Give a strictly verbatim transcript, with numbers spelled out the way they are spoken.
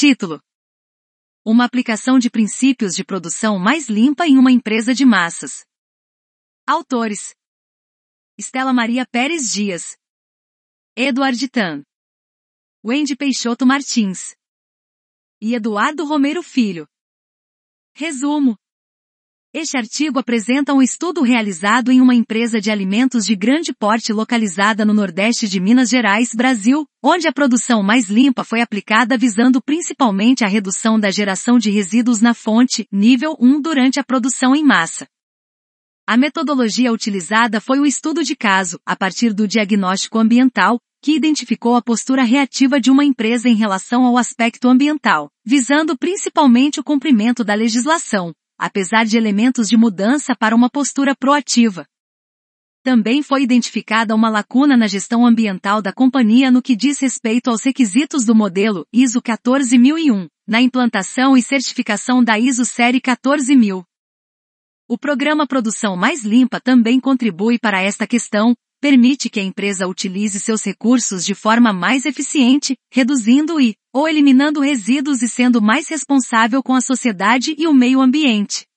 Título: Uma aplicação de princípios de produção mais limpa em uma empresa de massas. Autores: Estela Maria Pérez Dias, Eduard Tan, Wendy Peixoto Martins e Eduardo Romero Filho. Resumo: este artigo apresenta um estudo realizado em uma empresa de alimentos de grande porte localizada no Nordeste de Minas Gerais, Brasil, onde a produção mais limpa foi aplicada visando principalmente a redução da geração de resíduos na fonte, nível um, durante a produção em massa. A metodologia utilizada foi o estudo de caso, a partir do diagnóstico ambiental, que identificou a postura reativa de uma empresa em relação ao aspecto ambiental, visando principalmente o cumprimento da legislação, apesar de elementos de mudança para uma postura proativa. Também foi identificada uma lacuna na gestão ambiental da companhia no que diz respeito aos requisitos do modelo I S O quatorze mil e um, na implantação e certificação da I S O Série quatorze mil. O programa Produção Mais Limpa também contribui para esta questão, permite que a empresa utilize seus recursos de forma mais eficiente, reduzindo e, ou eliminando resíduos e sendo mais responsável com a sociedade e o meio ambiente.